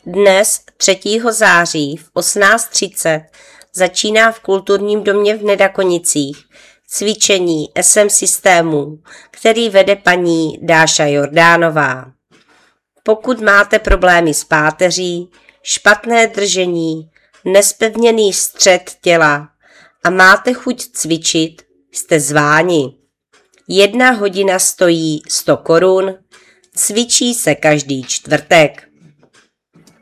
Dnes 3. září v 18:30 začíná v Kulturním domě v Nedakonicích cvičení SM systémů, který vede paní Dáša Jordánová. Pokud máte problémy s páteří, špatné držení, nespevněný střed těla a máte chuť cvičit, jste zváni. 1 hodina stojí 100 korun, cvičí se každý čtvrtek.